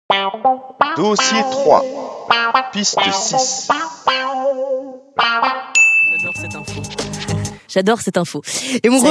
Dossier 3. Piste 6. J'adore cette info. Et on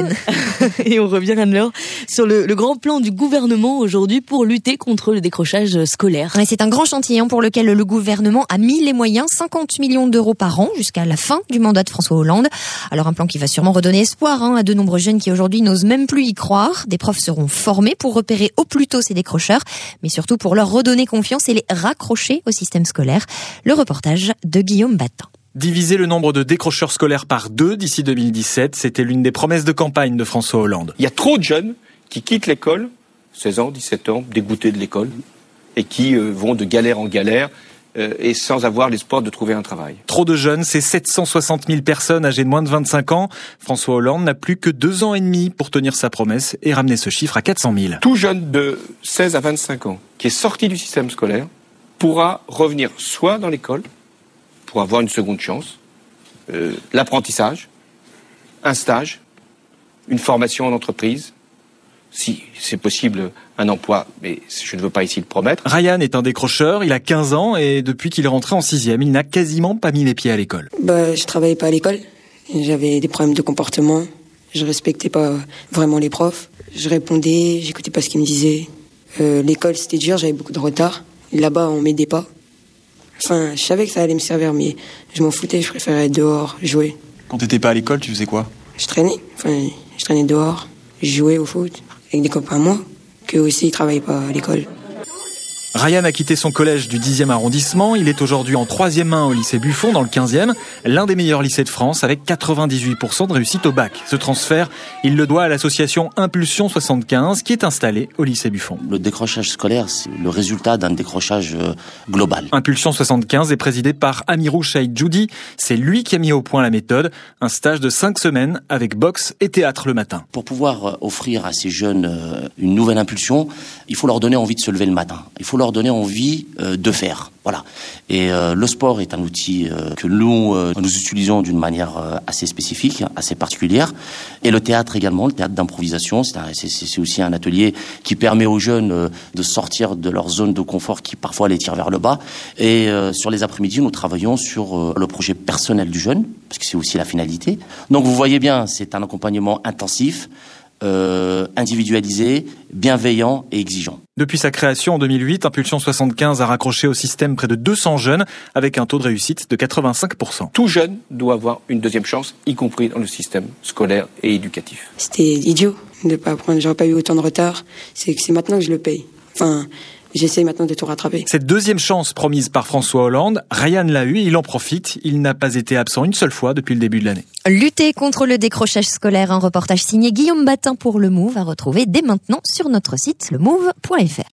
revient Anne-Laure sur le grand plan du gouvernement aujourd'hui pour lutter contre le décrochage scolaire. Ouais, c'est un grand chantier pour lequel le gouvernement a mis les moyens, 50 millions d'euros par an jusqu'à la fin du mandat de François Hollande. Alors un plan qui va sûrement redonner espoir à de nombreux jeunes qui aujourd'hui n'osent même plus y croire. Des profs seront formés pour repérer au plus tôt ces décrocheurs, mais surtout pour leur redonner confiance et les raccrocher au système scolaire. Le reportage de Guillaume Batin. Diviser le nombre de décrocheurs scolaires par 2 d'ici 2017, c'était l'une des promesses de campagne de François Hollande. Il y a trop de jeunes qui quittent l'école, 16 ans, 17 ans, dégoûtés de l'école, et qui vont de galère en galère et sans avoir l'espoir de trouver un travail. Trop de jeunes, c'est 760 000 personnes âgées de moins de 25 ans. François Hollande n'a plus que 2 ans et demi pour tenir sa promesse et ramener ce chiffre à 400 000. Tout jeune de 16 à 25 ans qui est sorti du système scolaire pourra revenir soit dans l'école, pour avoir une seconde chance, l'apprentissage, un stage, une formation en entreprise, si c'est possible, un emploi, mais je ne veux pas ici le promettre. Ryan est un décrocheur, il a 15 ans et depuis qu'il est rentré en 6e, il n'a quasiment pas mis les pieds à l'école. Je travaillais pas à l'école, j'avais des problèmes de comportement, je respectais pas vraiment les profs, je répondais, j'écoutais pas ce qu'ils me disaient. L'école c'était dur, j'avais beaucoup de retard, là-bas on m'aidait pas. Enfin, je savais que ça allait me servir, mais je m'en foutais, je préférais être dehors, jouer. Quand t'étais pas à l'école, tu faisais quoi ? Je traînais dehors, je jouais au foot, avec des copains à moi, qu'eux aussi ils travaillaient pas à l'école. Ryan a quitté son collège du 10e arrondissement. Il est aujourd'hui en 3e au lycée Buffon, dans le 15e, l'un des meilleurs lycées de France, avec 98% de réussite au bac. Ce transfert, il le doit à l'association Impulsion 75, qui est installée au lycée Buffon. Le décrochage scolaire, c'est le résultat d'un décrochage global. Impulsion 75 est présidé par Amirou Chaïd Djoudi. C'est lui qui a mis au point la méthode, un stage de 5 semaines avec boxe et théâtre le matin. Pour pouvoir offrir à ces jeunes une nouvelle impulsion, il faut leur donner envie de se lever le matin. Il faut leur donner envie de faire. Voilà. Et le sport est un outil que nous utilisons d'une manière assez spécifique, assez particulière. Et le théâtre également, le théâtre d'improvisation, c'est aussi un atelier qui permet aux jeunes de sortir de leur zone de confort qui parfois les tire vers le bas. Et sur les après-midi, nous travaillons sur le projet personnel du jeune, parce que c'est aussi la finalité. Donc vous voyez bien, c'est un accompagnement intensif, individualisé, bienveillant et exigeant. Depuis sa création en 2008, Impulsion 75 a raccroché au système près de 200 jeunes avec un taux de réussite de 85%. Tout jeune doit avoir une deuxième chance, y compris dans le système scolaire et éducatif. C'était idiot de ne pas apprendre, j'aurais pas eu autant de retard, c'est maintenant que je le paye. J'essaye maintenant de tout rattraper. Cette deuxième chance promise par François Hollande, Ryan l'a eu, il en profite. Il n'a pas été absent une seule fois depuis le début de l'année. Lutter contre le décrochage scolaire, un reportage signé Guillaume Batin pour Le Move à retrouver dès maintenant sur notre site lemove.fr.